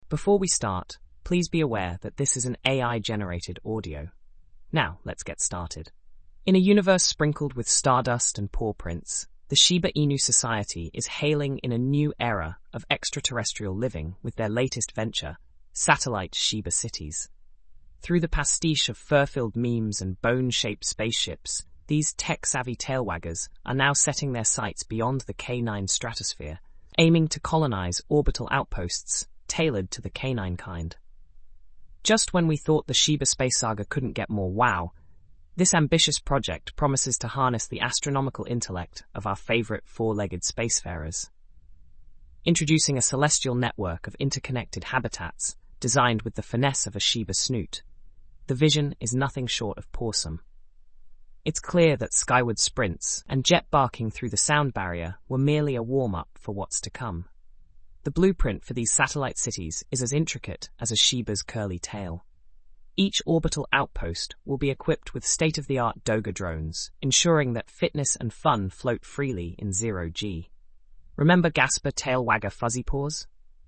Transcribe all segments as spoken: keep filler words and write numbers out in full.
Before we start, please be aware that this is an A I-generated audio. Now, let's get started. In a universe sprinkled with stardust and paw prints, the Shiba Inu Society is hailing in a new era of extraterrestrial living with their latest venture, satellite Shiba cities. Through the pastiche of fur-filled memes and bone-shaped spaceships, these tech-savvy tailwaggers are now setting their sights beyond the canine stratosphere, aiming to colonize orbital outposts tailored to the canine kind. Just when we thought the Shiba space saga couldn't get more wow, this ambitious project promises to harness the astronomical intellect of our favorite four-legged spacefarers. Introducing a celestial network of interconnected habitats designed with the finesse of a Shiba snoot, the vision is nothing short of pawsome. It's clear that skyward sprints and jet barking through the sound barrier were merely a warm-up for what's to come. The blueprint for these satellite cities is as intricate as a Shiba's curly tail. Each orbital outpost will be equipped with state-of-the-art Doga drones, ensuring that fitness and fun float freely in zero-G. Remember Gasper Tailwagger Fuzzy Paws?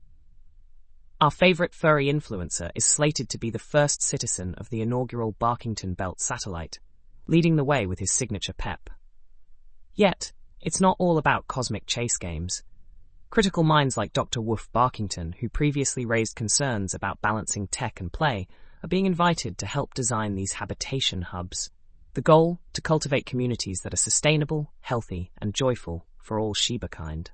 Our favorite furry influencer is slated to be the first citizen of the inaugural Barkington Belt satellite, leading the way with his signature pep. Yet, it's not all about cosmic chase games. Critical minds like Doctor Woof Barkington, who previously raised concerns about balancing tech and play, are being invited to help design these habitation hubs. The goal, to cultivate communities that are sustainable, healthy, and joyful for all Shiba kind.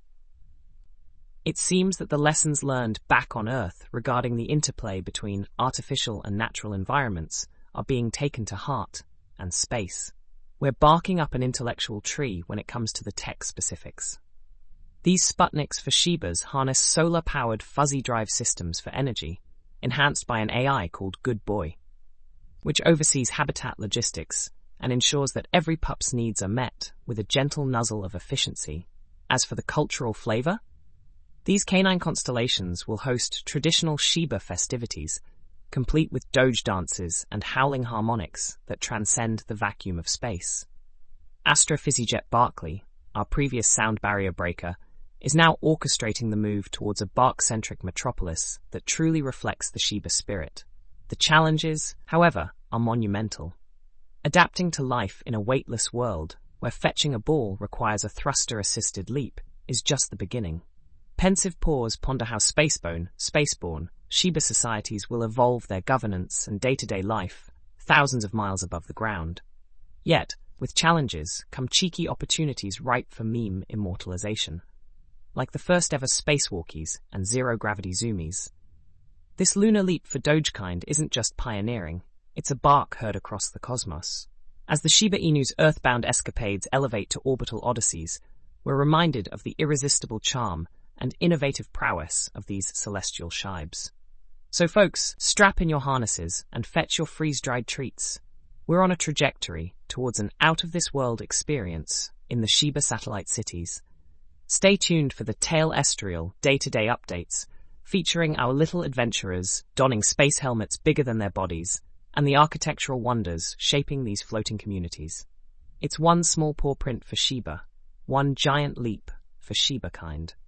It seems that the lessons learned back on Earth regarding the interplay between artificial and natural environments are being taken to heart and space. We're barking up an intellectual tree when it comes to the tech specifics. These Sputniks for Shibas harness solar-powered fuzzy drive systems for energy, enhanced by an A I called Good Boy, which oversees habitat logistics and ensures that every pup's needs are met with a gentle nuzzle of efficiency. As for the cultural flavor, these canine constellations will host traditional Shiba festivities, complete with doge dances and howling harmonics that transcend the vacuum of space. Astrophysijet Barkley, our previous sound barrier breaker, is now orchestrating the move towards a bark-centric metropolis that truly reflects the Shiba spirit. The challenges, however, are monumental. Adapting to life in a weightless world, where fetching a ball requires a thruster-assisted leap, is just the beginning. Pensive paws ponder how Spacebone, Spaceborne, Shiba societies will evolve their governance and day-to-day life, thousands of miles above the ground. Yet, with challenges come cheeky opportunities ripe for meme immortalization, like the first-ever spacewalkies and zero-gravity zoomies. This lunar leap for Dogekind isn't just pioneering, it's a bark heard across the cosmos. As the Shiba Inu's earthbound escapades elevate to orbital odysseys, we're reminded of the irresistible charm and innovative prowess of these celestial shibes. So folks, strap in your harnesses and fetch your freeze-dried treats. We're on a trajectory towards an out-of-this-world experience in the Shiba satellite cities. Stay tuned for the tail-estrial day-to-day updates, featuring our little adventurers donning space helmets bigger than their bodies, and the architectural wonders shaping these floating communities. It's one small paw print for Shiba, one giant leap for Shiba kind.